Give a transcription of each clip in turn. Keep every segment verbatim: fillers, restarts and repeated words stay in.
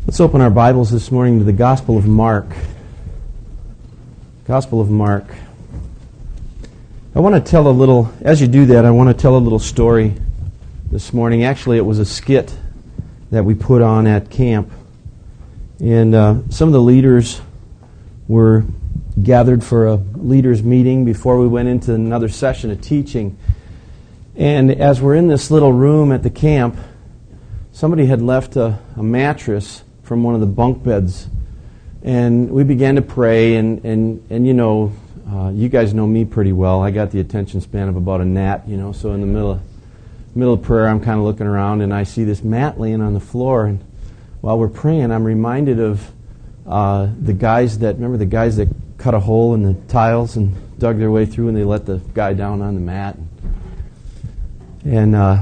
Let's open our Bibles this morning to the Gospel of Mark. Gospel of Mark. I want to tell a little, as you do that, I want to tell a little story this morning. Actually, it was a skit that we put on at camp. And uh, some of the leaders were gathered for a leaders' meeting before we went into another session of teaching. And as we're in this little room at the camp, somebody had left a, a mattress from one of the bunk beds. And we began to pray, and, and, and you know, uh, you guys know me pretty well. I got the attention span of about a gnat, you know, so in the middle of, middle of prayer, I'm kind of looking around, and I see this mat laying on the floor. And while we're praying, I'm reminded of uh, the guys that, remember the guys that cut a hole in the tiles and dug their way through, and they let the guy down on the mat. And uh,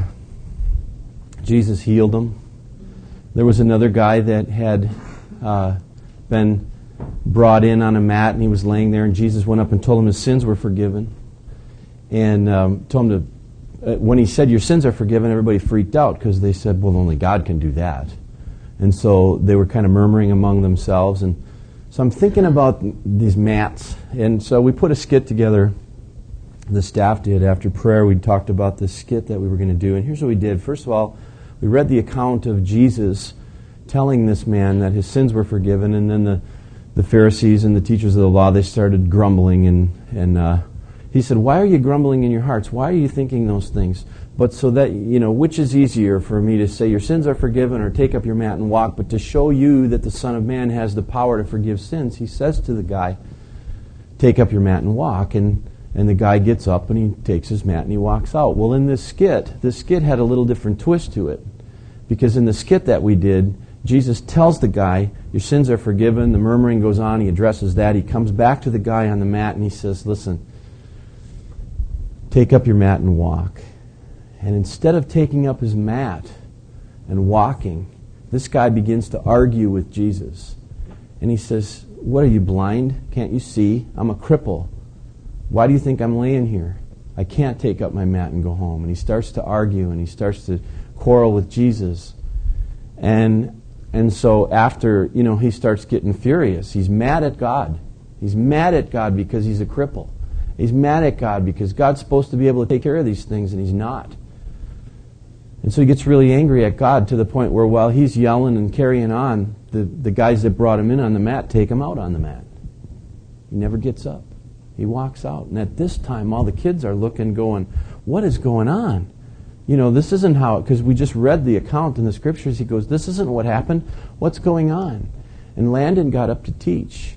Jesus healed him. There was another guy that had uh, been brought in on a mat, and he was laying there, and Jesus went up and told him his sins were forgiven. And um, told him to, uh, when he said, your sins are forgiven, everybody freaked out because they said, well, only God can do that. And so they were kind of murmuring among themselves. And so I'm thinking about these mats. And so we put a skit together. The staff did. After prayer, we talked about this skit that we were going to do. And here's what we did. First of all, we read the account of Jesus telling this man that his sins were forgiven, and then the, the Pharisees and the teachers of the law, they started grumbling, and, and uh, he said, why are you grumbling in your hearts? Why are you thinking those things? But so that, you know, which is easier for me to say your sins are forgiven or take up your mat and walk, but to show you that the Son of Man has the power to forgive sins, he says to the guy, take up your mat and walk, and And the guy gets up and he takes his mat and he walks out. Well, in this skit, this skit had a little different twist to it. Because in the skit that we did, Jesus tells the guy, your sins are forgiven. The murmuring goes on. He addresses that. He comes back to the guy on the mat and he says, listen, take up your mat and walk. And instead of taking up his mat and walking, this guy begins to argue with Jesus. And he says, what are you, blind? Can't you see? I'm a cripple. Why do you think I'm laying here? I can't take up my mat and go home. And he starts to argue, and he starts to quarrel with Jesus. And and so after, you know, he starts getting furious. He's mad at God. He's mad at God because he's a cripple. He's mad at God because God's supposed to be able to take care of these things, and he's not. And so he gets really angry at God to the point where while he's yelling and carrying on, the, the guys that brought him in on the mat take him out on the mat. He never gets up. He walks out. And at this time, all the kids are looking, going, what is going on? You know, this isn't how, because we just read the account in the scriptures. He goes, this isn't what happened. What's going on? And Landon got up to teach.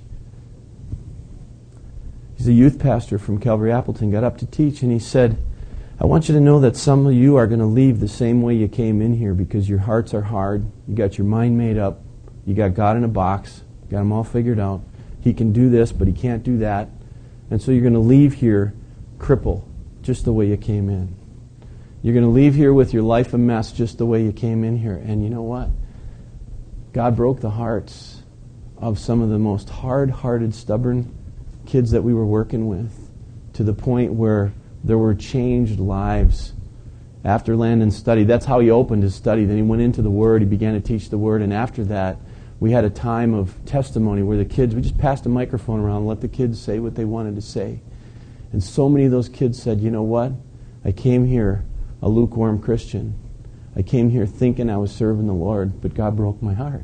He's a youth pastor from Calvary Appleton, got up to teach, and he said, I want you to know that some of you are going to leave the same way you came in here because your hearts are hard. You got your mind made up. You got God in a box. You got him all figured out. He can do this, but he can't do that. And so you're going to leave here crippled, just the way you came in. You're going to leave here with your life a mess, just the way you came in here. And you know what? God broke the hearts of some of the most hard-hearted, stubborn kids that we were working with, to the point where there were changed lives. After Landon studied, that's how he opened his study. Then he went into the Word, he began to teach the Word, and after that, we had a time of testimony where the kids, we just passed a microphone around and let the kids say what they wanted to say. And so many of those kids said, you know what? I came here a lukewarm Christian. I came here thinking I was serving the Lord, but God broke my heart.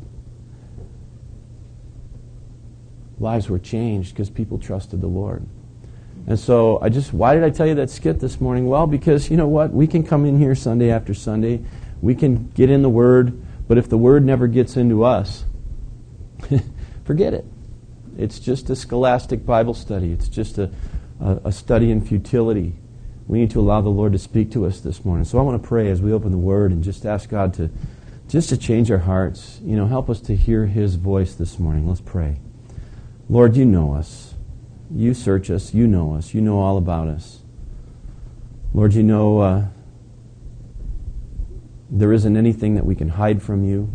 Lives were changed because people trusted the Lord. And so I just, why did I tell you that skit this morning? Well, because you know what? We can come in here Sunday after Sunday. We can get in the Word, but if the Word never gets into us, forget it. It's just a scholastic Bible study. It's just a, a, a study in futility. We need to allow the Lord to speak to us this morning. So I want to pray as we open the Word and just ask God to just to change our hearts. You know, help us to hear His voice this morning. Let's pray. Lord, you know us. You search us. You know us. You know all about us. Lord, you know uh, there isn't anything that we can hide from you.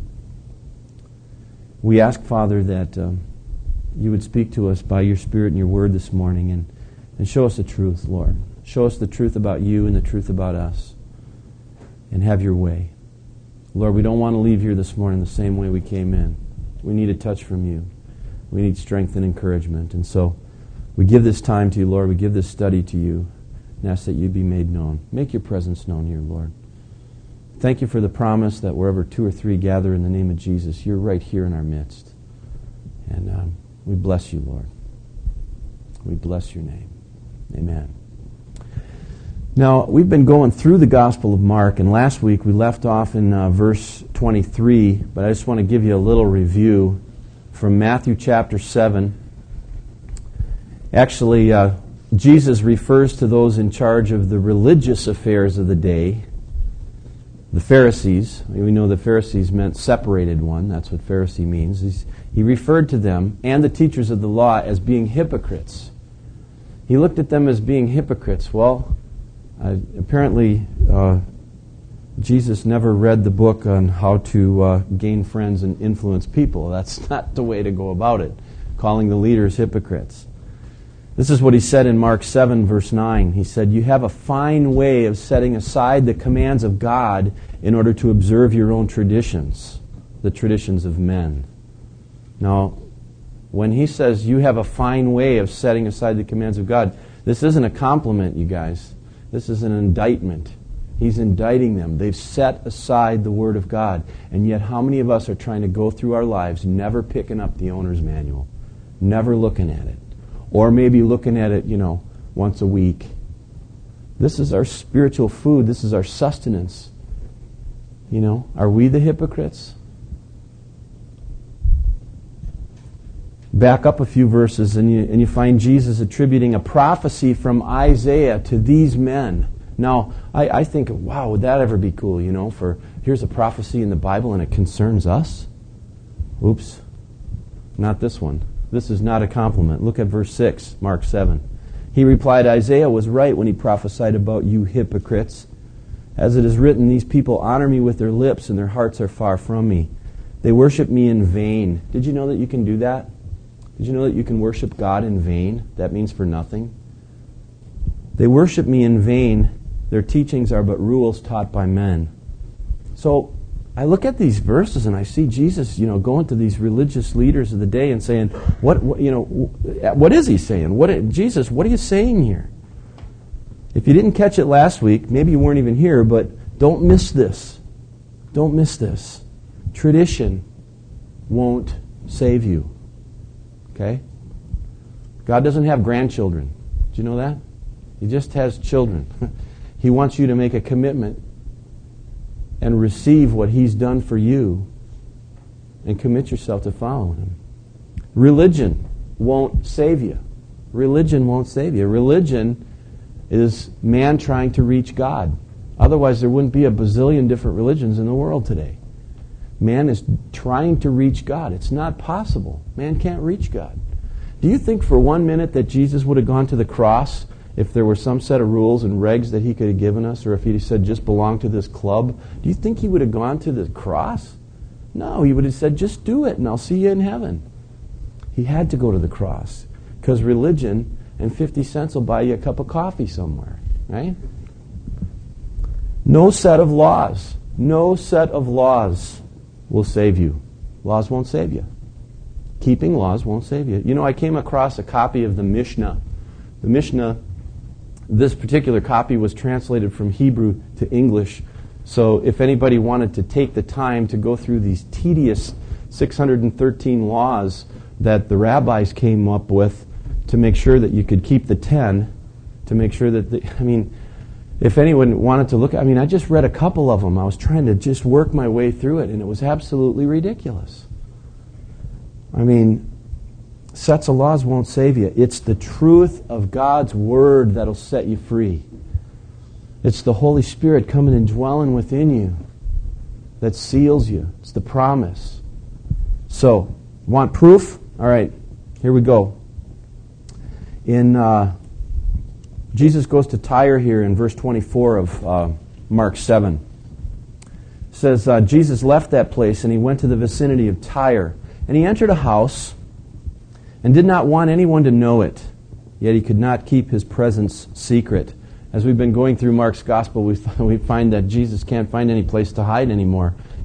We ask, Father, that um, you would speak to us by your Spirit and your Word this morning, and, and show us the truth, Lord. Show us the truth about you and the truth about us, and have your way. Lord, we don't want to leave here this morning the same way we came in. We need a touch from you. We need strength and encouragement. And so we give this time to you, Lord. We give this study to you and ask that you be made known. Make your presence known here, Lord. Thank you for the promise that wherever two or three gather in the name of Jesus, you're right here in our midst. And um, we bless you, Lord. We bless your name. Amen. Now, we've been going through the Gospel of Mark, and last week we left off in uh, verse twenty-three, but I just want to give you a little review from Matthew chapter seven. Actually, uh, Jesus refers to those in charge of the religious affairs of the day, the Pharisees. We know the Pharisees meant separated one. That's what Pharisee means. He's, he referred to them and the teachers of the law as being hypocrites. He looked at them as being hypocrites. Well, uh, apparently uh, Jesus never read the book on how to uh, gain friends and influence people. That's not the way to go about it, calling the leaders hypocrites. This is what he said in Mark seven, verse nine. He said, "You have a fine way of setting aside the commands of God in order to observe your own traditions, the traditions of men." Now, when he says you have a fine way of setting aside the commands of God, this isn't a compliment, you guys. This is an indictment. He's indicting them. They've set aside the Word of God. And yet how many of us are trying to go through our lives never picking up the owner's manual, never looking at it? Or maybe looking at it, you know, once a week. This is our spiritual food. This is our sustenance. You know, are we the hypocrites? Back up a few verses and you, and you find Jesus attributing a prophecy from Isaiah to these men. Now, I, I think, wow, would that ever be cool, you know, for here's a prophecy in the Bible and it concerns us? Oops, not this one. This is not a compliment. Look at verse six, Mark seven. He replied, "Isaiah was right when he prophesied about you hypocrites. As it is written, these people honor me with their lips and their hearts are far from me. They worship me in vain." Did you know that you can do that? Did you know that you can worship God in vain? That means for nothing. They worship me in vain. Their teachings are but rules taught by men. So I look at these verses and I see Jesus, you know, going to these religious leaders of the day and saying, "What, what you know, what is he saying? What, Jesus, what are you saying here?" If you didn't catch it last week, maybe you weren't even here, but don't miss this. Don't miss this. Tradition won't save you. Okay? God doesn't have grandchildren. Do you know that? He just has children. He wants you to make a commitment and receive what He's done for you and commit yourself to following Him. Religion won't save you. Religion won't save you. Religion is man trying to reach God. Otherwise, there wouldn't be a bazillion different religions in the world today. Man is trying to reach God. It's not possible. Man can't reach God. Do you think for one minute that Jesus would have gone to the cross if there were some set of rules and regs that He could have given us, or if He said, just belong to this club? Do you think He would have gone to the cross? No, He would have said, just do it and I'll see you in heaven. He had to go to the cross because religion and fifty cents will buy you a cup of coffee somewhere, right? No set of laws, no set of laws will save you. Laws won't save you. Keeping laws won't save you. You know, I came across a copy of the Mishnah. The Mishnah, this particular copy was translated from Hebrew to English. So if anybody wanted to take the time to go through these tedious six hundred thirteen laws that the rabbis came up with to make sure that you could keep the ten, to make sure that, the, I mean, if anyone wanted to look, I mean, I just read a couple of them. I was trying to just work my way through it, and it was absolutely ridiculous. I mean, sets of laws won't save you. It's the truth of God's Word that'll set you free. It's the Holy Spirit coming and dwelling within you that seals you. It's the promise. So, want proof? All right, here we go. In uh, Jesus goes to Tyre here in verse twenty-four of uh, Mark seven. It says, uh, Jesus left that place and he went to the vicinity of Tyre. And he entered a house and did not want anyone to know it. Yet he could not keep his presence secret. As we've been going through Mark's gospel, we, we find that Jesus can't find any place to hide anymore.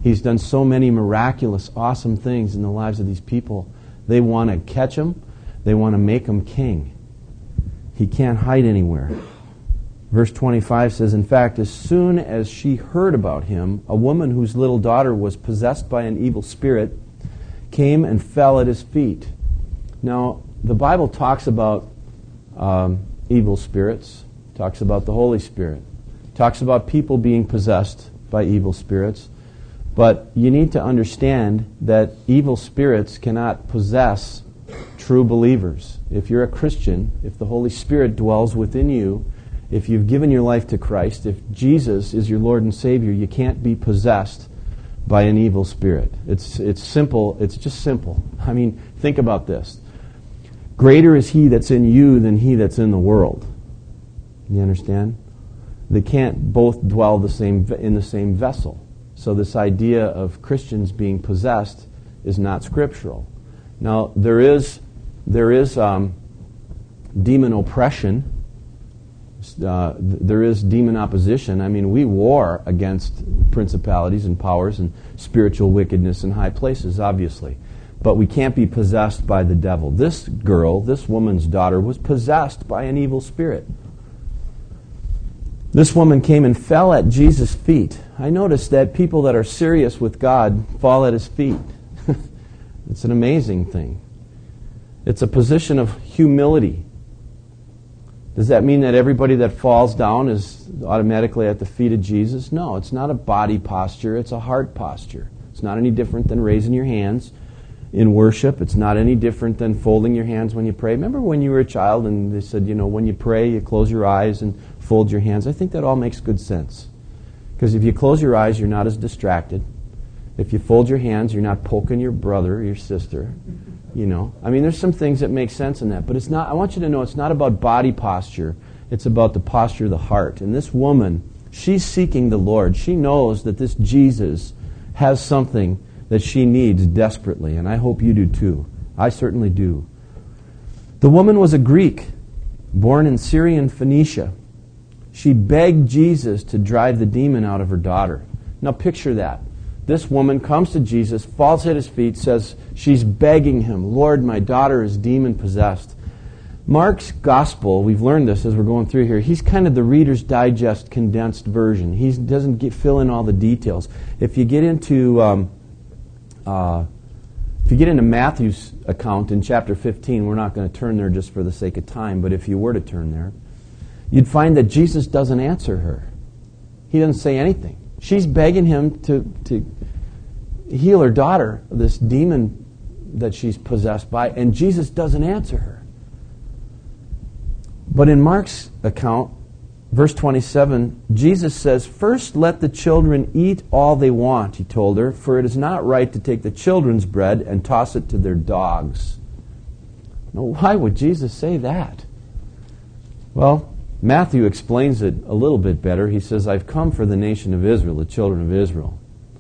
He's done so many miraculous, awesome things in the lives of these people. They want to catch him. They want to make him king. He can't hide anywhere. Verse twenty-five says, in fact, as soon as she heard about him, a woman whose little daughter was possessed by an evil spirit came and fell at his feet. Now, the Bible talks about um, evil spirits, talks about the Holy Spirit, talks about people being possessed by evil spirits. But you need to understand that evil spirits cannot possess true believers. If you're a Christian, if the Holy Spirit dwells within you, if you've given your life to Christ, if Jesus is your Lord and Savior, you can't be possessed by an evil spirit. It's it's simple. It's just simple. I mean, think about this. Greater is he that's in you than he that's in the world. You understand? They can't both dwell the same in the same vessel. So this idea of Christians being possessed is not scriptural. Now, there is there is um, demon oppression. Uh, th- there is demon opposition. I mean, we war against principalities and powers and spiritual wickedness in high places, obviously. But we can't be possessed by the devil. This girl, this woman's daughter, was possessed by an evil spirit. This woman came and fell at Jesus' feet. I noticed that people that are serious with God fall at his feet. It's an amazing thing. It's a position of humility. Does that mean that everybody that falls down is automatically at the feet of Jesus? No, it's not a body posture, it's a heart posture. It's not any different than raising your hands in worship. It's not any different than folding your hands when you pray. Remember when you were a child and they said, you know, when you pray, you close your eyes and fold your hands? I think that all makes good sense. Because if you close your eyes, you're not as distracted. If you fold your hands, you're not poking your brother or your sister. You know, I mean, there's some things that make sense in that. But it's not, I want you to know, it's not about body posture. It's about the posture of the heart. And this woman, she's seeking the Lord. She knows that this Jesus has something that she needs desperately. And I hope you do too. I certainly do. The woman was a Greek, born in Syrian Phoenicia. She begged Jesus to drive the demon out of her daughter. Now picture that. This woman comes to Jesus, falls at his feet, says she's begging him, Lord, my daughter is demon-possessed. Mark's gospel, we've learned this as we're going through here, he's kind of the Reader's Digest condensed version. He doesn't get, fill in all the details. If you get into um, uh, if you get into Matthew's account in chapter fifteen, we're not going to turn there just for the sake of time, but if you were to turn there, you'd find that Jesus doesn't answer her. He doesn't say anything. She's begging him to, to heal her daughter of this demon that she's possessed by, and Jesus doesn't answer her. But in Mark's account, verse twenty-seven, Jesus says, first let the children eat all they want, he told her, for it is not right to take the children's bread and toss it to their dogs. Now, why would Jesus say that? Well, Matthew explains it a little bit better. He says, I've come for the nation of Israel, the children of Israel.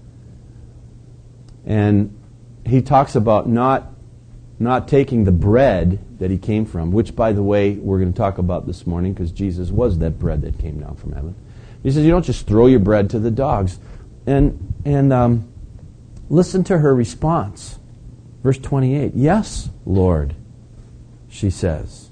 And he talks about not, not taking the bread that he came from, which, by the way, we're going to talk about this morning because Jesus was that bread that came down from heaven. He says, you don't just throw your bread to the dogs. And, and um, listen to her response. Verse twenty-eight, yes, Lord, she says.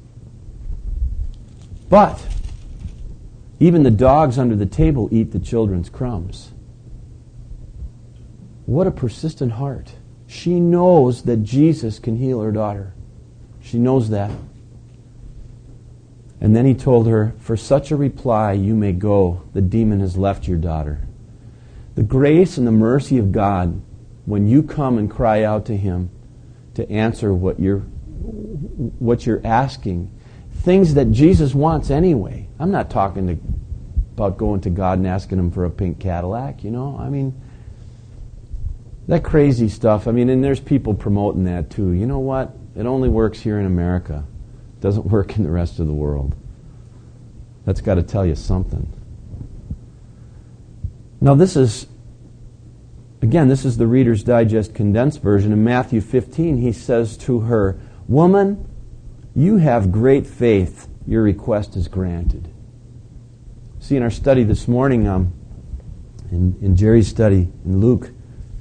But even the dogs under the table eat the children's crumbs. What a persistent heart. She knows that Jesus can heal her daughter. She knows that. And then he told her, for such a reply you may go. The demon has left your daughter. The grace and the mercy of God, when you come and cry out to him to answer what you're, what you're asking, things that Jesus wants anyway. I'm not talking to, about going to God and asking him for a pink Cadillac, you know. I mean, that crazy stuff. I mean, and there's people promoting that too. You know what? It only works here in America. It doesn't work in the rest of the world. That's got to tell you something. Now this is, again, this is the Reader's Digest condensed version. In Matthew fifteen, he says to her, woman, you have great faith. Your request is granted. See, in our study this morning, um, in, in Jerry's study in Luke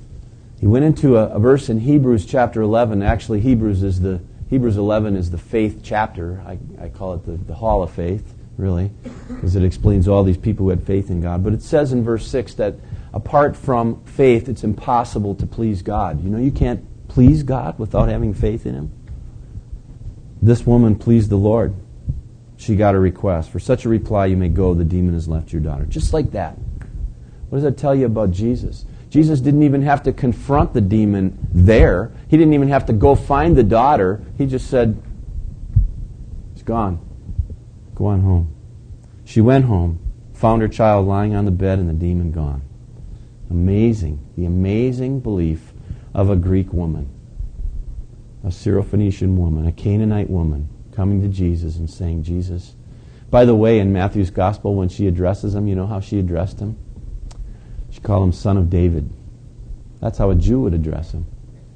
He went into a, a verse in Hebrews chapter eleven. Actually, Hebrews is the Hebrews eleven is the faith chapter. I, I call it the, the hall of faith, really, because it explains all these people who had faith in God. But it says in verse six that apart from faith, it's impossible to please God. You know, you can't please God without having faith in Him. This woman pleased the Lord. She got a request. For such a reply you may go, the demon has left your daughter. Just like that. What does that tell you about Jesus? Jesus didn't even have to confront the demon there. He didn't even have to go find the daughter. He just said, it's gone. Go on home. She went home, found her child lying on the bed, and the demon gone. Amazing. The amazing belief of a Greek woman, a Syrophoenician woman, a Canaanite woman, coming to Jesus and saying, Jesus. By the way, in Matthew's Gospel, when she addresses him, you know how she addressed him? She called him Son of David. That's how a Jew would address him.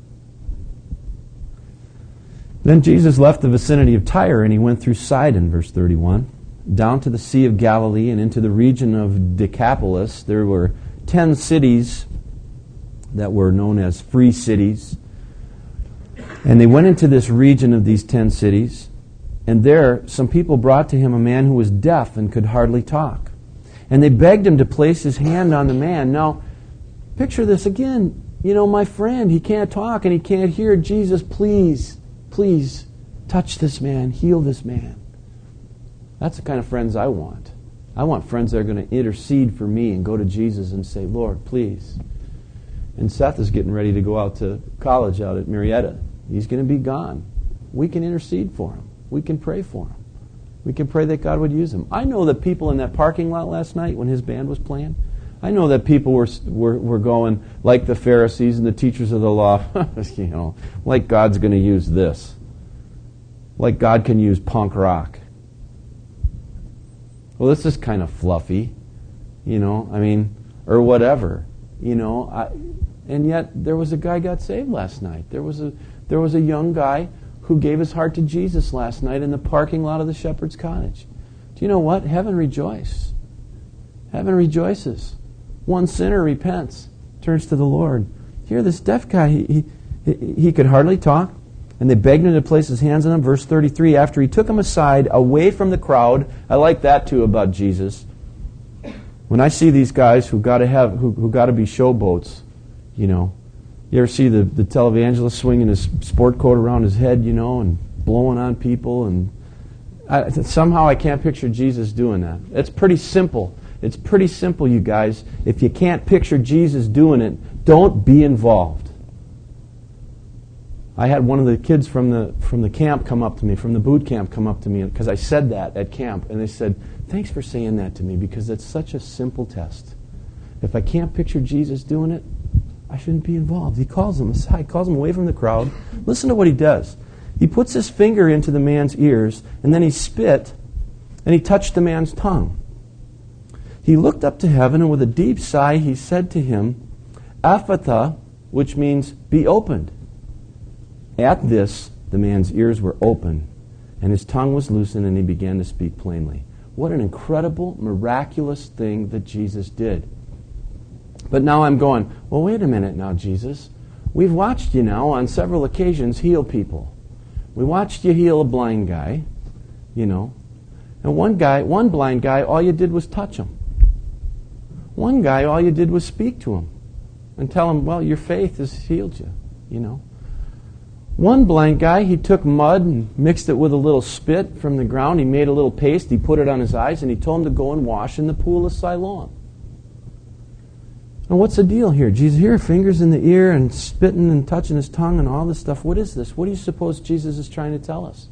Then Jesus left the vicinity of Tyre, and he went through Sidon, verse thirty-one, down to the Sea of Galilee and into the region of Decapolis. There were ten cities that were known as free cities. And they went into this region of these ten cities, and there some people brought to him a man who was deaf and could hardly talk. And they begged him to place his hand on the man. Now, picture this again. You know, my friend, he can't talk and he can't hear. Jesus, please, please touch this man, heal this man. That's the kind of friends I want. I want friends that are going to intercede for me and go to Jesus and say, Lord, please. And Seth is getting ready to go out to college out at Marietta. He's going to be gone. We can intercede for him. We can pray for him. We can pray that God would use him. I know that people in that parking lot last night when his band was playing, I know that people were were, were going like the Pharisees and the teachers of the law, you know, like God's going to use this. Like God can use punk rock. Well, this is kind of fluffy, you know, I mean, or whatever, you know. I, and yet there was a guy got saved last night. There was a there was a young guy who gave his heart to Jesus last night in the parking lot of the Shepherd's Cottage. Do you know what? Heaven rejoices. Heaven rejoices. One sinner repents, turns to the Lord. Here, this deaf guy, he, he, he could hardly talk, and they begged him to place his hands on him. Verse thirty-three, after he took him aside, away from the crowd. I like that too about Jesus. When I see these guys who got to have, who, who got to be showboats, you know, you ever see the, the televangelist swinging his sport coat around his head, you know, and blowing on people? And I, somehow I can't picture Jesus doing that. It's pretty simple. It's pretty simple, you guys. If you can't picture Jesus doing it, don't be involved. I had one of the kids from the from the camp come up to me, from the boot camp come up to me, because I said that at camp, and they said, thanks for saying that to me, because it's such a simple test. If I can't picture Jesus doing it, I shouldn't be involved. He calls him aside, calls him away from the crowd. Listen to what he does. He puts his finger into the man's ears, and then he spit, and he touched the man's tongue. He looked up to heaven, and with a deep sigh, he said to him, Ephphatha, which means be opened. At this, the man's ears were open, and his tongue was loosened, and he began to speak plainly. What an incredible, miraculous thing that Jesus did. But now I'm going, well, wait a minute now, Jesus. We've watched you now on several occasions heal people. We watched you heal a blind guy, you know. And one guy, one blind guy, all you did was touch him. One guy, all you did was speak to him and tell him, well, your faith has healed you, you know. One blind guy, he took mud and mixed it with a little spit from the ground. He made a little paste. He put it on his eyes, and he told him to go and wash in the pool of Siloam. And what's the deal here? Jesus, here, fingers in the ear and spitting and touching his tongue and all this stuff. What is this? What do you suppose Jesus is trying to tell us?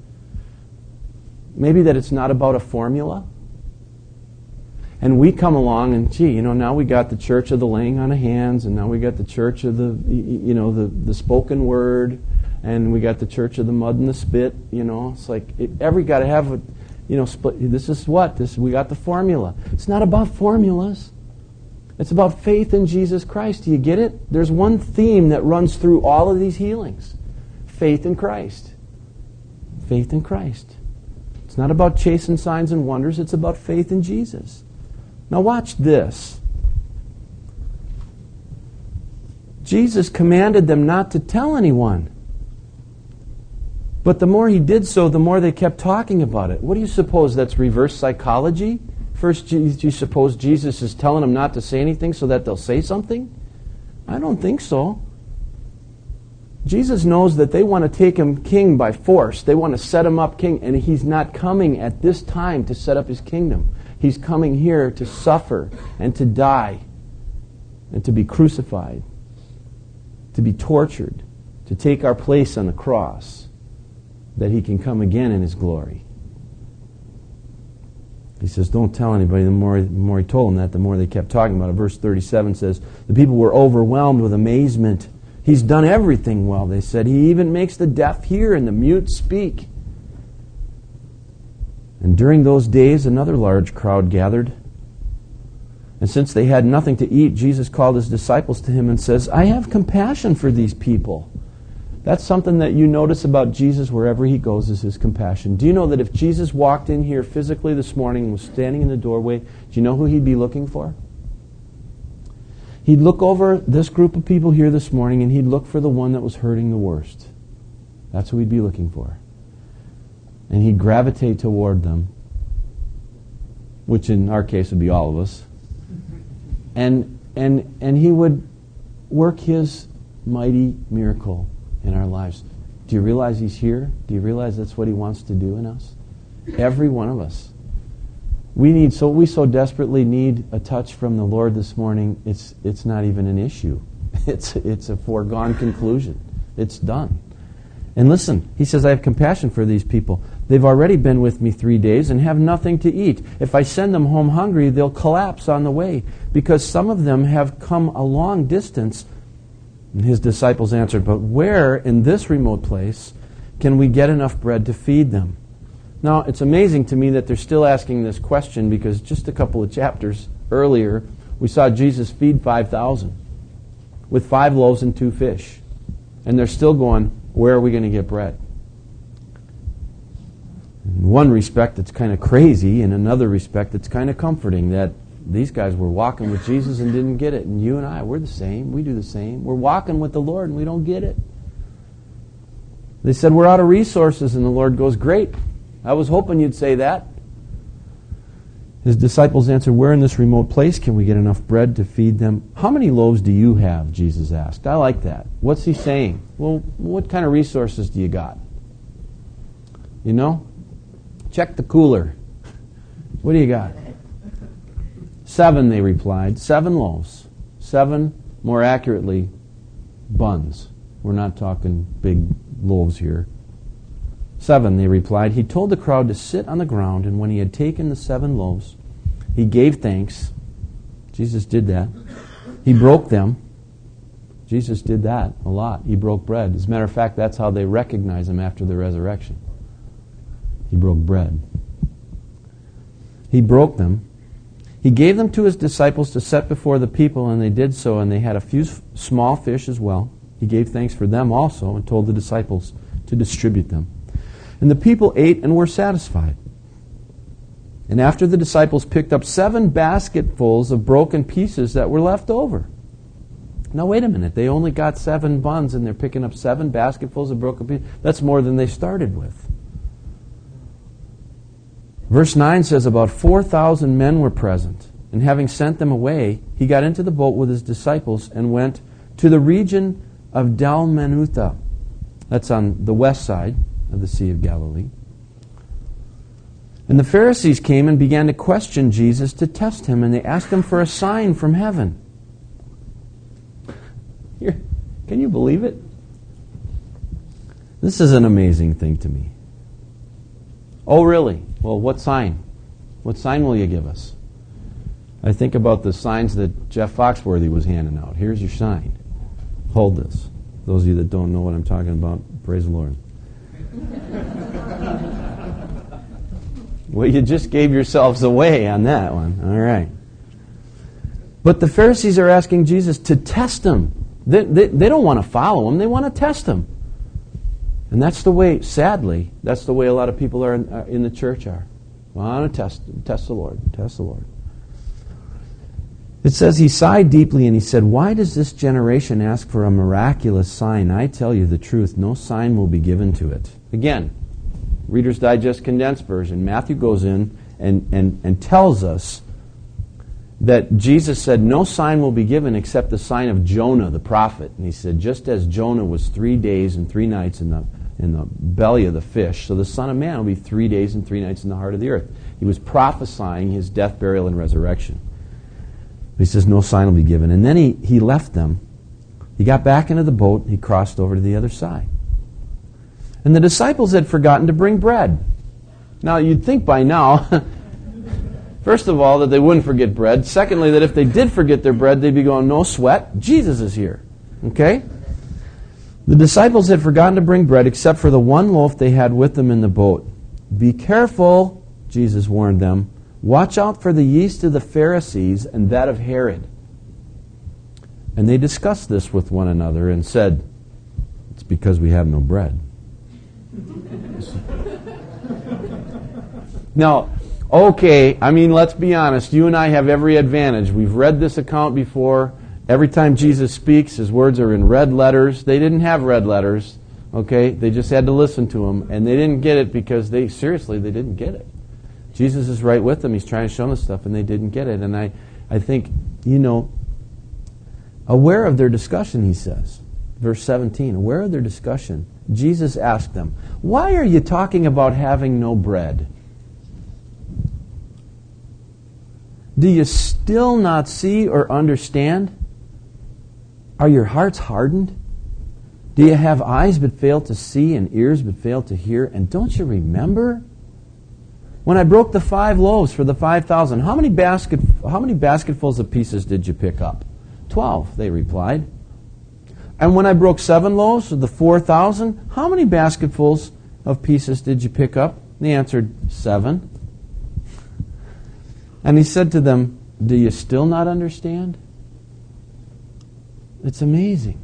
Maybe that it's not about a formula. And we come along and, gee, you know, now we got the church of the laying on of hands, and now we got the church of the, you know, the, the spoken word, and we got the church of the mud and the spit, you know. It's like, it, every got to have a, you know, split. This is what? This we got the formula. It's not about formulas. It's about faith in Jesus Christ. Do you get it? There's one theme that runs through all of these healings. Faith in Christ. Faith in Christ. It's not about chasing signs and wonders. It's about faith in Jesus. Now watch this. Jesus commanded them not to tell anyone. But the more he did so, the more they kept talking about it. What do you suppose? That's reverse psychology? First, do you suppose Jesus is telling them not to say anything so that they'll say something? I don't think so. Jesus knows that they want to take him king by force. They want to set him up king, and he's not coming at this time to set up his kingdom. He's coming here to suffer and to die and to be crucified, to be tortured, to take our place on the cross, that he can come again in his glory. He says, don't tell anybody. The more, the more he told them that, the more they kept talking about it. Verse thirty-seven says, the people were overwhelmed with amazement. He's done everything well, they said. He even makes the deaf hear and the mute speak. And during those days, another large crowd gathered. And since they had nothing to eat, Jesus called his disciples to him and says, I have compassion for these people. That's something that you notice about Jesus wherever he goes, is his compassion. Do you know that if Jesus walked in here physically this morning and was standing in the doorway, do you know who he'd be looking for? He'd look over this group of people here this morning and he'd look for the one that was hurting the worst. That's who he'd be looking for. And he'd gravitate toward them, which in our case would be all of us. And and and he would work his mighty miracle in our lives. Do you realize he's here? Do you realize that's what he wants to do in us? Every one of us. We need so we so desperately need a touch from the Lord this morning. It's it's not even an issue. It's it's a foregone conclusion. It's done. And listen, he says, I have compassion for these people. They've already been with me three days and have nothing to eat. If I send them home hungry, they'll collapse on the way, because some of them have come a long distance. And his disciples answered, but where in this remote place can we get enough bread to feed them? Now, it's amazing to me that they're still asking this question, because just a couple of chapters earlier, we saw Jesus feed five thousand with five loaves and two fish. And they're still going, where are we going to get bread? In one respect, it's kind of crazy. In another respect, it's kind of comforting that these guys were walking with Jesus and didn't get it. And you and I, we're the same. We do the same. We're walking with the Lord and we don't get it. They said, we're out of resources. And the Lord goes, great. I was hoping you'd say that. His disciples answered, where in this remote place can we get enough bread to feed them? How many loaves do you have? Jesus asked. I like that. What's he saying? Well, what kind of resources do you got? You know? Check the cooler. What do you got? Seven, they replied. Seven loaves. Seven, more accurately, buns. We're not talking big loaves here. Seven, they replied. He told the crowd to sit on the ground, and when he had taken the seven loaves, he gave thanks. Jesus did that. He broke them. Jesus did that a lot. He broke bread. As a matter of fact, that's how they recognize him after the resurrection. He broke bread. He broke them. He gave them to his disciples to set before the people, and they did so, and they had a few small fish as well. He gave thanks for them also and told the disciples to distribute them. And the people ate and were satisfied. And after the disciples picked up seven basketfuls of broken pieces that were left over. Now wait a minute, they only got seven buns and they're picking up seven basketfuls of broken pieces. That's more than they started with. Verse nine says about four thousand men were present. And having sent them away, he got into the boat with his disciples and went to the region of Dalmanutha. That's on the west side of the Sea of Galilee. And the Pharisees came and began to question Jesus to test him, and they asked him for a sign from heaven. Here, can you believe it? This is an amazing thing to me. Oh, really? Well, what sign? What sign will you give us? I think about the signs that Jeff Foxworthy was handing out. Here's your sign. Hold this. Those of you that don't know what I'm talking about, praise the Lord. Well, you just gave yourselves away on that one. All right. But the Pharisees are asking Jesus to test him. They, they, they don't want to follow him. They want to test him. And that's the way, sadly, that's the way a lot of people are in, uh, in the church are. I want to test, test the Lord. Test the Lord. It says, he sighed deeply and he said, why does this generation ask for a miraculous sign? I tell you the truth, no sign will be given to it. Again, Reader's Digest condensed version. Matthew goes in and, and, and tells us that Jesus said no sign will be given except the sign of Jonah the prophet. And he said, just as Jonah was three days and three nights in the, in the belly of the fish, so the Son of Man will be three days and three nights in the heart of the earth. He was prophesying his death, burial, and resurrection. He says no sign will be given. And then he, he left them. He got back into the boat. He crossed over to the other side. And the disciples had forgotten to bring bread. Now, you'd think by now, first of all, that they wouldn't forget bread. Secondly, that if they did forget their bread, they'd be going, no sweat, Jesus is here. Okay? The disciples had forgotten to bring bread except for the one loaf they had with them in the boat. Be careful, Jesus warned them. Watch out for the yeast of the Pharisees and that of Herod. And they discussed this with one another and said, it's because we have no bread. Now, okay, I mean, let's be honest. You and I have every advantage. We've read this account before. Every time Jesus speaks, his words are in red letters. They didn't have red letters, okay? They just had to listen to him, and they didn't get it because they, seriously, they didn't get it. Jesus is right with them. He's trying to show them this stuff, and they didn't get it. And I, I think, you know, aware of their discussion, he says, verse seventeen, aware of their discussion, Jesus asked them, why are you talking about having no bread? Do you still not see or understand? Are your hearts hardened? Do you have eyes but fail to see and ears but fail to hear? And don't you remember when I broke the five loaves for the five thousand? How many basket how many basketfuls of pieces did you pick up? Twelve, they replied. And when I broke seven loaves for the four thousand, how many basketfuls of pieces did you pick up? They answered, seven. And he said to them, do you still not understand? It's amazing.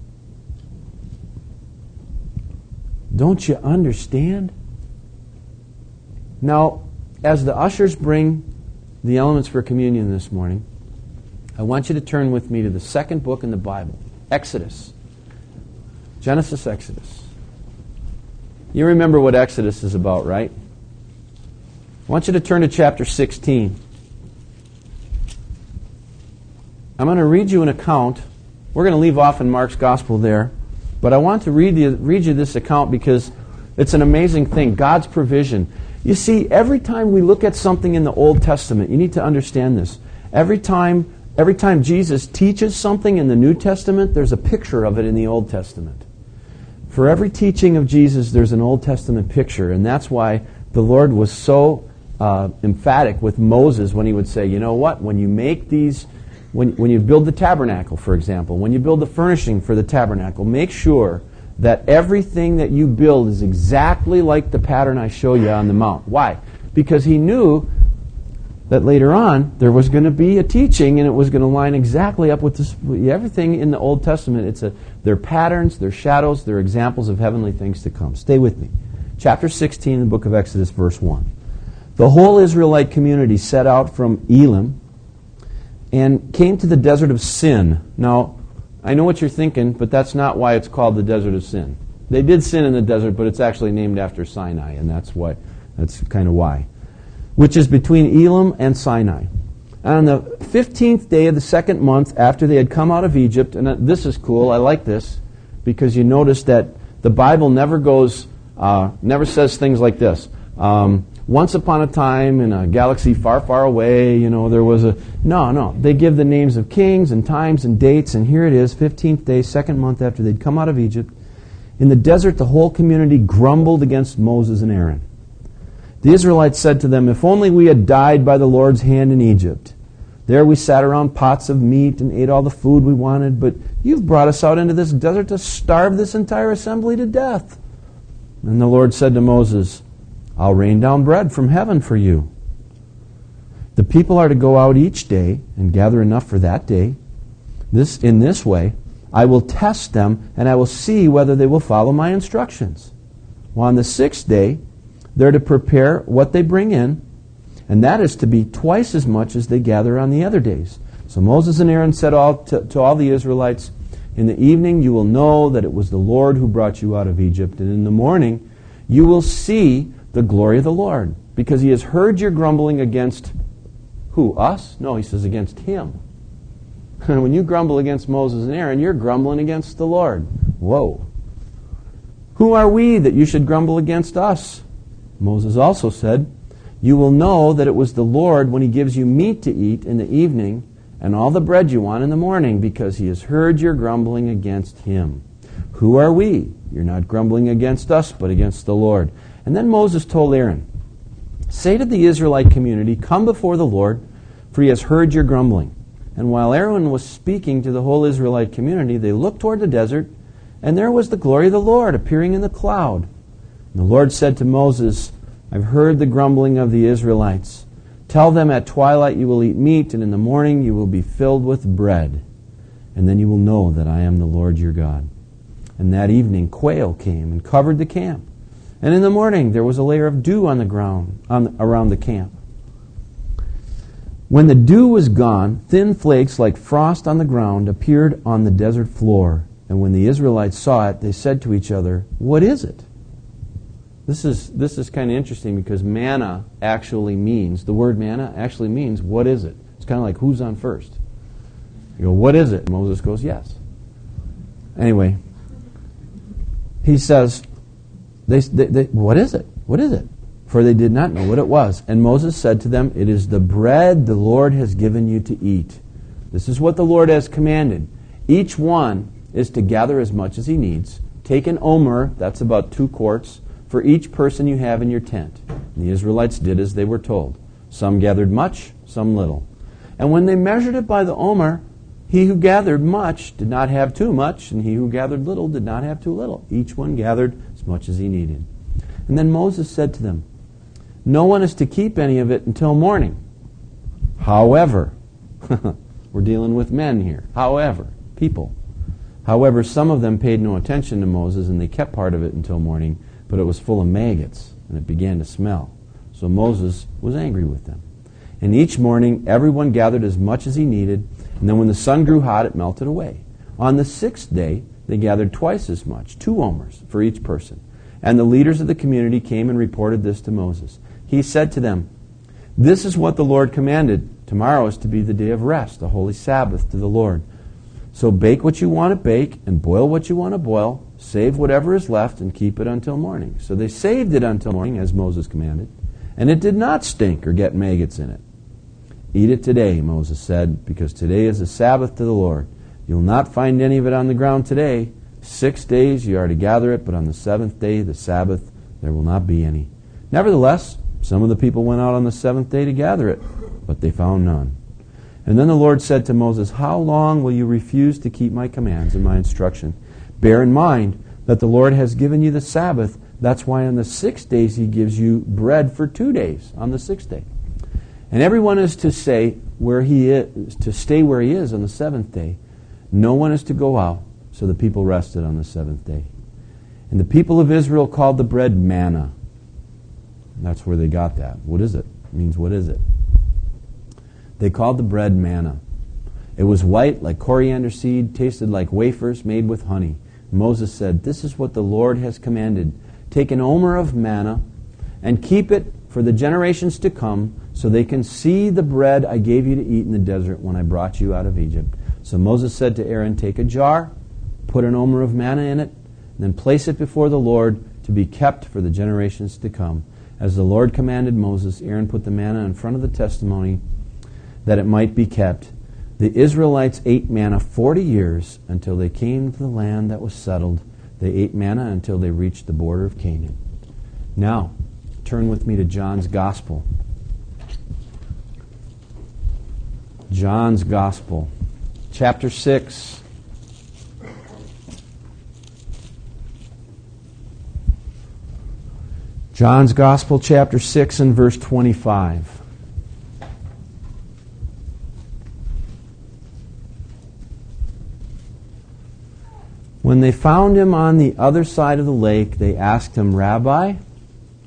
Don't you understand? Now, as the ushers bring the elements for communion this morning, I want you to turn with me to the second book in the Bible, Exodus. Genesis, Exodus. You remember what Exodus is about, right? I want you to turn to chapter sixteen. I'm going to read you an account. We're going to leave off in Mark's Gospel there. But I want to read you, read you this account because it's an amazing thing. God's provision. You see, every time we look at something in the Old Testament, you need to understand this. Every time, every time Jesus teaches something in the New Testament, there's a picture of it in the Old Testament. For every teaching of Jesus, there's an Old Testament picture. And that's why the Lord was so uh, emphatic with Moses when he would say, you know what, when you make these... When, when you build the tabernacle, for example, when you build the furnishing for the tabernacle, make sure that everything that you build is exactly like the pattern I show you on the mount. Why? Because he knew that later on there was going to be a teaching and it was going to line exactly up with this, everything in the Old Testament. It's a, they're patterns, they're shadows, they're examples of heavenly things to come. Stay with me. Chapter sixteen, the book of Exodus, verse one. The whole Israelite community set out from Elim and came to the desert of Sin. Now, I know what you're thinking, but that's not why it's called the desert of Sin. They did sin in the desert, but it's actually named after Sinai, and that's why. That's kind of why. Which is between Elim and Sinai. And on the fifteenth day of the second month after they had come out of Egypt, and this is cool, I like this, because you notice that the Bible never goes, uh, never says things like this. Um, Once upon a time in a galaxy far, far away, you know, there was a... No, no. They give the names of kings and times and dates, and here it is, fifteenth day, second month after they'd come out of Egypt. In the desert, the whole community grumbled against Moses and Aaron. The Israelites said to them, if only we had died by the Lord's hand in Egypt. There we sat around pots of meat and ate all the food we wanted, but you've brought us out into this desert to starve this entire assembly to death. And the Lord said to Moses, I'll rain down bread from heaven for you. The people are to go out each day and gather enough for that day. This, in this way, I will test them and I will see whether they will follow my instructions. Well, on the sixth day, they're to prepare what they bring in, and that is to be twice as much as they gather on the other days. So Moses and Aaron said all to, to all the Israelites, "In the evening you will know that it was the Lord who brought you out of Egypt, and in the morning you will see the glory of the Lord, because he has heard your grumbling against," who, us? No, he says against him. When you grumble against Moses and Aaron, you're grumbling against the Lord. Whoa. "Who are we that you should grumble against us?" Moses also said, "You will know that it was the Lord when he gives you meat to eat in the evening and all the bread you want in the morning, because he has heard your grumbling against him. Who are we? You're not grumbling against us, but against the Lord." And then Moses told Aaron, "Say to the Israelite community, 'Come before the Lord, for he has heard your grumbling.'" And while Aaron was speaking to the whole Israelite community, they looked toward the desert, and there was the glory of the Lord appearing in the cloud. And the Lord said to Moses, "I've heard the grumbling of the Israelites. Tell them at twilight you will eat meat, and in the morning you will be filled with bread. And then you will know that I am the Lord your God." And that evening quail came and covered the camp. And in the morning there was a layer of dew on the ground on, around the camp. When the dew was gone, thin flakes like frost on the ground appeared on the desert floor. And when the Israelites saw it, they said to each other, "What is it?" This is this is kind of interesting, because manna actually means, the word manna actually means, what is it? It's kind of like, who's on first? You go, "What is it?" And Moses goes, "Yes." Anyway, he says, they, they, they, "What is it? What is it?" For they did not know what it was. And Moses said to them, "It is the bread the Lord has given you to eat. This is what the Lord has commanded. Each one is to gather as much as he needs. Take an omer," that's about two quarts, "for each person you have in your tent." And the Israelites did as they were told. Some gathered much, some little. And when they measured it by the omer, he who gathered much did not have too much, and he who gathered little did not have too little. Each one gathered as much as he needed. And then Moses said to them, "No one is to keep any of it until morning. However," we're dealing with men here. However, people. "However, some of them paid no attention to Moses, and they kept part of it until morning, but it was full of maggots, and it began to smell. So Moses was angry with them. And each morning everyone gathered as much as he needed, and then when the sun grew hot, it melted away. On the sixth day, they gathered twice as much, two omers for each person. And the leaders of the community came and reported this to Moses. He said to them, 'This is what the Lord commanded. Tomorrow is to be the day of rest, a holy Sabbath to the Lord. So bake what you want to bake, and boil what you want to boil. Save whatever is left, and keep it until morning.' So they saved it until morning, as Moses commanded. And it did not stink or get maggots in it. 'Eat it today,' Moses said, 'because today is a Sabbath to the Lord. You will not find any of it on the ground today. Six days you are to gather it, but on the seventh day, the Sabbath, there will not be any.' Nevertheless, some of the people went out on the seventh day to gather it, but they found none. And then the Lord said to Moses, 'How long will you refuse to keep my commands and my instruction? Bear in mind that the Lord has given you the Sabbath. That's why on the six days he gives you bread for two days on the sixth day. And everyone is to say where he is, to stay where he is on the seventh day. No one is to go out.' So the people rested on the seventh day. And the people of Israel called the bread manna." That's where they got that. What is it? It means, what is it? They called the bread manna. It was white like coriander seed, tasted like wafers made with honey. Moses said, "This is what the Lord has commanded. Take an omer of manna and keep it for the generations to come, so they can see the bread I gave you to eat in the desert when I brought you out of Egypt." So Moses said to Aaron, "Take a jar, put an omer of manna in it, and then place it before the Lord to be kept for the generations to come." As the Lord commanded Moses, Aaron put the manna in front of the testimony that it might be kept. The Israelites ate manna forty years until they came to the land that was settled. They ate manna until they reached the border of Canaan. Now, turn with me to John's Gospel. John's Gospel, chapter six. John's Gospel, chapter six, and verse twenty-five. When they found him on the other side of the lake, they asked him, "Rabbi,"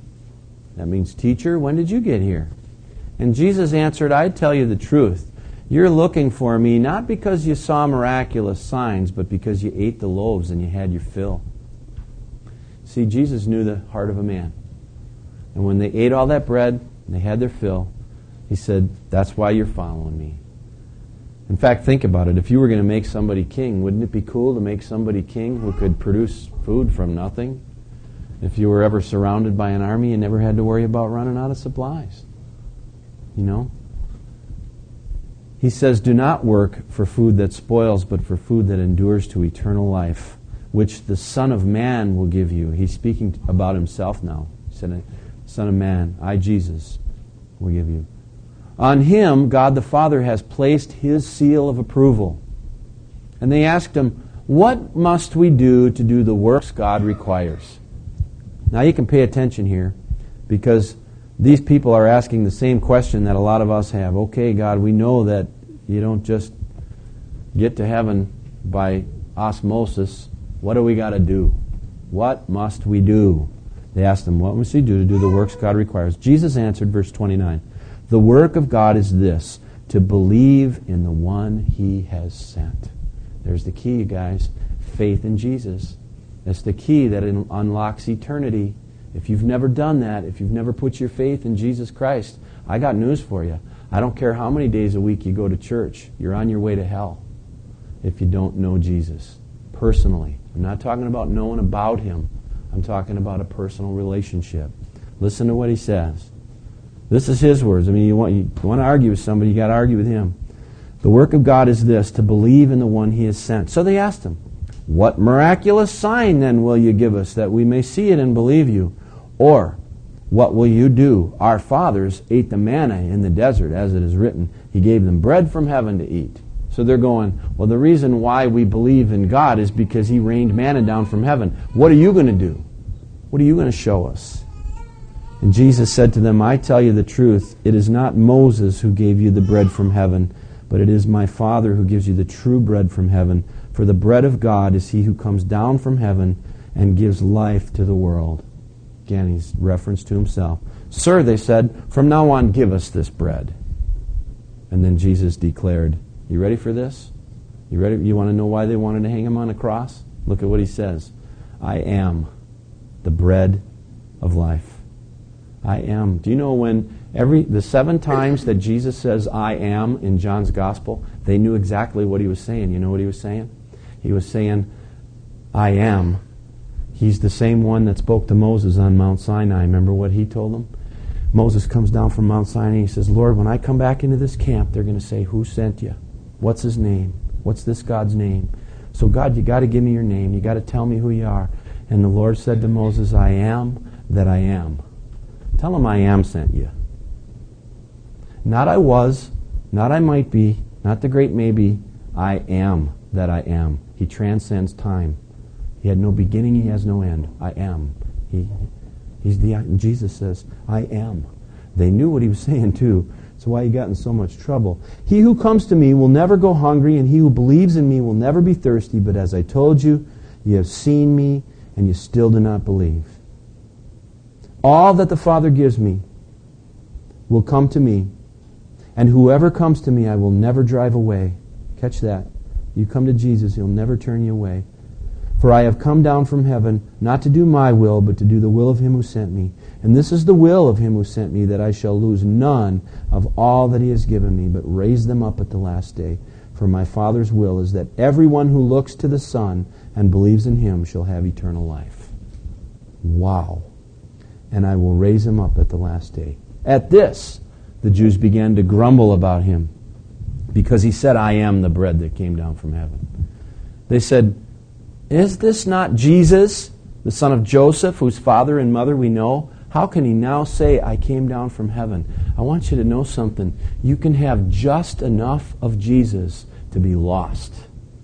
that means teacher, "when did you get here?" And Jesus answered, "I tell you the truth. You're looking for me not because you saw miraculous signs, but because you ate the loaves and you had your fill. See, Jesus knew the heart of a man. And when they ate all that bread and they had their fill, He said, that's why you're following me. In fact, think about it. If you were going to make somebody king, wouldn't it be cool to make somebody king who could produce food from nothing? If you were ever surrounded by an army, you never had to worry about running out of supplies. You know? He says, do not work for food that spoils, but for food that endures to eternal life, which the Son of Man will give you. He's speaking about Himself now. He said, Son of Man, I, Jesus, will give you. On Him, God the Father has placed His seal of approval. And they asked Him, what must we do to do the works God requires? Now you can pay attention here, because these people are asking the same question that a lot of us have. Okay, God, we know that you don't just get to heaven by osmosis. What do we got to do? What must we do? They asked Him, what must we do to do the works God requires? Jesus answered, verse twenty-nine, the work of God is this, to believe in the one He has sent. There's the key, you guys. Faith in Jesus. That's the key that unlocks eternity. If you've never done that, if you've never put your faith in Jesus Christ, I got news for you. I don't care how many days a week you go to church, you're on your way to hell if you don't know Jesus personally. I'm not talking about knowing about Him. I'm talking about a personal relationship. Listen to what He says. This is His words. I mean, you want, you want to argue with somebody, you got to argue with Him. The work of God is this, to believe in the one He has sent. So they asked Him, what miraculous sign then will you give us that we may see it and believe you? Or, what will you do? Our fathers ate the manna in the desert, as it is written. He gave them bread from heaven to eat. So they're going, well, the reason why we believe in God is because He rained manna down from heaven. What are you going to do? What are you going to show us? And Jesus said to them, I tell you the truth, it is not Moses who gave you the bread from heaven, but it is my Father who gives you the true bread from heaven. For the bread of God is He who comes down from heaven and gives life to the world. Again, he's reference to Himself. Sir, they said, from now on give us this bread. And then Jesus declared, you ready for this? You ready? You want to know why they wanted to hang Him on a cross? Look at what He says. I am the bread of life. I am. Do you know when every the seven times that Jesus says I am in John's Gospel, they knew exactly what He was saying. You know what He was saying? He was saying, I am. He's the same one that spoke to Moses on Mount Sinai. Remember what he told them? Moses comes down from Mount Sinai and he says, Lord, when I come back into this camp, they're going to say, who sent you? What's his name? What's this God's name? So God, you got to give me your name. You got to tell me who you are. And the Lord said to Moses, I am that I am. Tell him I am sent you. Not I was, not I might be, not the great maybe. I am that I am. He transcends time. He had no beginning, He has no end. I am. He, he's the Jesus says, I am. They knew what He was saying too. That's why He got in so much trouble. He who comes to me will never go hungry, and he who believes in me will never be thirsty. But as I told you, you have seen me, and you still do not believe. All that the Father gives me will come to me, and whoever comes to me I will never drive away. Catch that. You come to Jesus, He'll never turn you away. For I have come down from heaven, not to do my will, but to do the will of Him who sent me. And this is the will of Him who sent me, that I shall lose none of all that He has given me, but raise them up at the last day. For my Father's will is that everyone who looks to the Son and believes in Him shall have eternal life. Wow. And I will raise him up at the last day. At this, the Jews began to grumble about Him, because He said, I am the bread that came down from heaven. They said, is this not Jesus, the son of Joseph, whose father and mother we know? How can He now say, I came down from heaven? I want you to know something. You can have just enough of Jesus to be lost.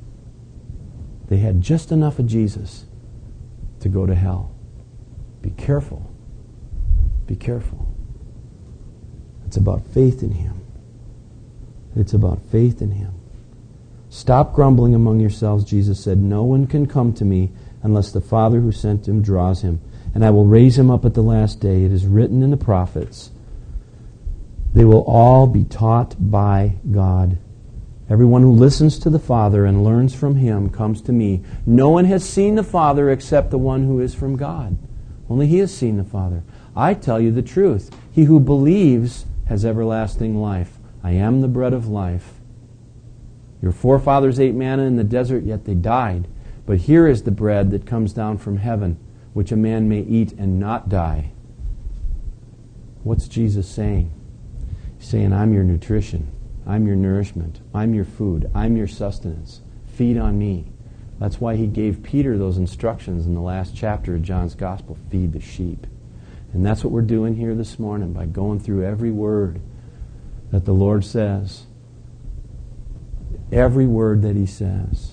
They had just enough of Jesus to go to hell. Be careful. Be careful. It's about faith in Him. It's about faith in Him. Stop grumbling among yourselves, Jesus said. No one can come to me unless the Father who sent Him draws him. And I will raise him up at the last day. It is written in the prophets. They will all be taught by God. Everyone who listens to the Father and learns from Him comes to me. No one has seen the Father except the one who is from God. Only He has seen the Father. I tell you the truth. He who believes has everlasting life. I am the bread of life. Your forefathers ate manna in the desert, yet they died. But here is the bread that comes down from heaven, which a man may eat and not die. What's Jesus saying? He's saying, I'm your nutrition. I'm your nourishment. I'm your food. I'm your sustenance. Feed on me. That's why He gave Peter those instructions in the last chapter of John's Gospel. Feed the sheep. And that's what we're doing here this morning by going through every word that the Lord says. Every word that He says.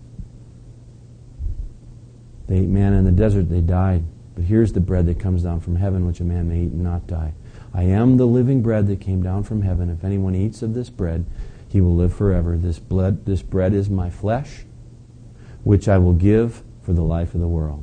They ate manna in the desert, they died. But here's the bread that comes down from heaven, which a man may eat and not die. I am the living bread that came down from heaven. If anyone eats of this bread, he will live forever. This blood, this bread is my flesh, which I will give for the life of the world.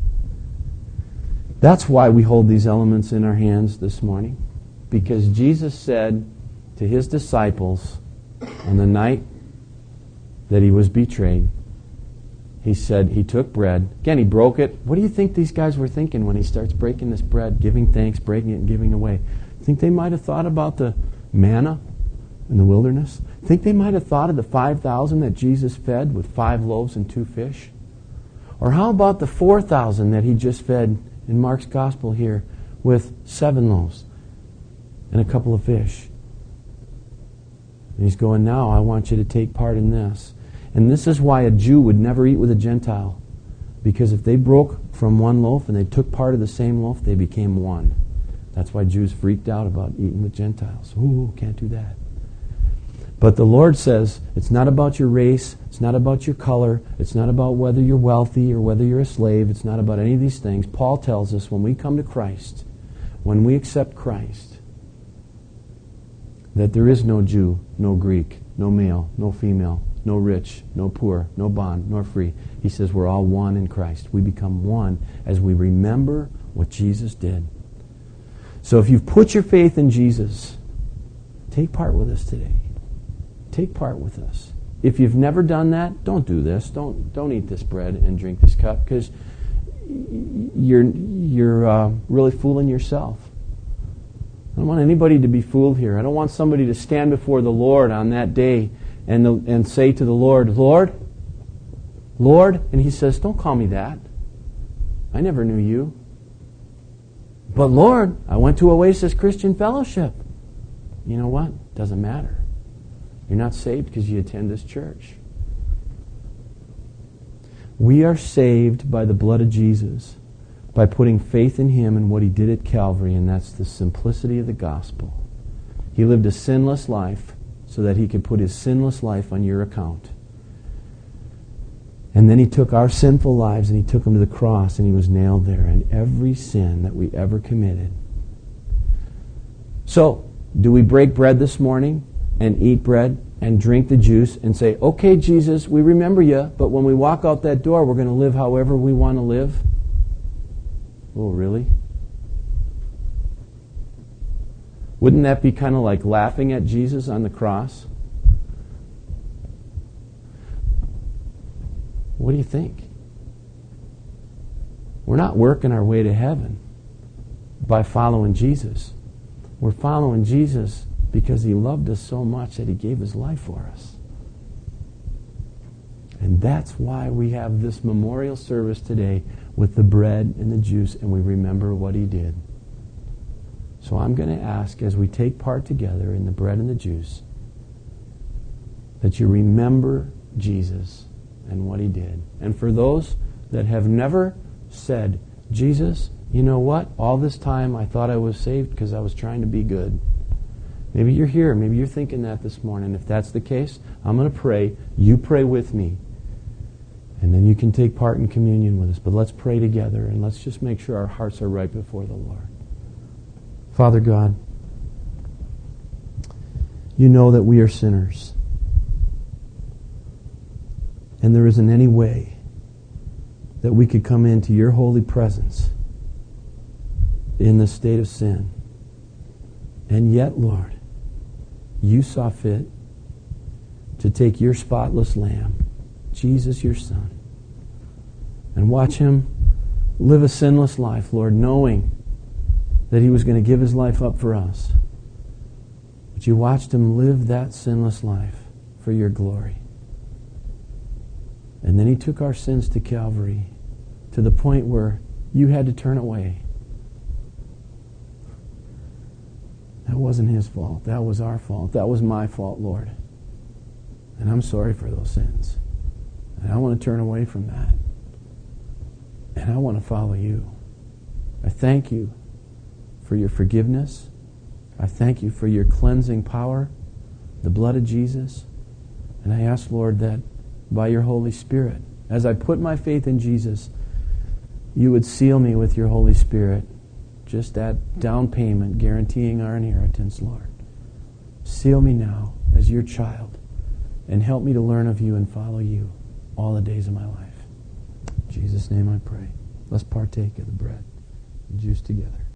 That's why we hold these elements in our hands this morning. Because Jesus said to His disciples on the night that He was betrayed, He said, He took bread. Again, He broke it. What do you think these guys were thinking when He starts breaking this bread, giving thanks, breaking it, and giving away? Think they might have thought about the manna in the wilderness? Think they might have thought of the five thousand that Jesus fed with five loaves and two fish? Or how about the four thousand that He just fed in Mark's Gospel here with seven loaves and a couple of fish? And He's going, now I want you to take part in this. And this is why a Jew would never eat with a Gentile. Because if they broke from one loaf and they took part of the same loaf, they became one. That's why Jews freaked out about eating with Gentiles. Ooh, can't do that. But the Lord says, it's not about your race, it's not about your color, it's not about whether you're wealthy or whether you're a slave, it's not about any of these things. Paul tells us when we come to Christ, when we accept Christ, that there is no Jew, no Greek, no male, no female, no rich, no poor, no bond, nor free. He says we're all one in Christ. We become one as we remember what Jesus did. So if you've put your faith in Jesus, take part with us today. Take part with us. If you've never done that, don't do this. Don't don't eat this bread and drink this cup, because you're you're uh, really fooling yourself. I don't want anybody to be fooled here. I don't want somebody to stand before the Lord on that day and the, and say to the Lord, Lord, Lord, and He says, don't call me that. I never knew you. But Lord, I went to Oasis Christian Fellowship. You know what? Doesn't matter. You're not saved because you attend this church. We are saved by the blood of Jesus, by putting faith in Him and what He did at Calvary, and that's the simplicity of the gospel. He lived a sinless life so that He could put His sinless life on your account. And then He took our sinful lives and He took them to the cross, and He was nailed there, and every sin that we ever committed. So, do we break bread this morning and eat bread and drink the juice and say, okay, Jesus, we remember You, but when we walk out that door, we're going to live however we want to live? Oh, really? Wouldn't that be kind of like laughing at Jesus on the cross? What do you think? We're not working our way to heaven by following Jesus. We're following Jesus because He loved us so much that He gave His life for us. And that's why we have this memorial service today with the bread and the juice, and we remember what He did. So I'm going to ask, as we take part together in the bread and the juice, that you remember Jesus and what He did. And for those that have never said, Jesus, you know what? All this time I thought I was saved because I was trying to be good. Maybe you're here. Maybe you're thinking that this morning. If that's the case, I'm going to pray. You pray with me. And then you can take part in communion with us. But let's pray together, and let's just make sure our hearts are right before the Lord. Father God, You know that we are sinners. And there isn't any way that we could come into Your holy presence in this state of sin. And yet, Lord, You saw fit to take your spotless lamb, Jesus, your Son, and watch him live a sinless life, Lord, knowing that he was going to give his life up for us. But you watched him live that sinless life for your glory. And then he took our sins to Calvary to the point where you had to turn away. That wasn't his fault. That was our fault. That was my fault, Lord. And I'm sorry for those sins. And I want to turn away from that. And I want to follow you. I thank you for your forgiveness. I thank you for your cleansing power, the blood of Jesus. And I ask, Lord, that by your Holy Spirit, as I put my faith in Jesus, you would seal me with your Holy Spirit. Just that down payment guaranteeing our inheritance, Lord. Seal me now as your child and help me to learn of you and follow you all the days of my life. In Jesus' name I pray. Let's partake of the bread and juice together.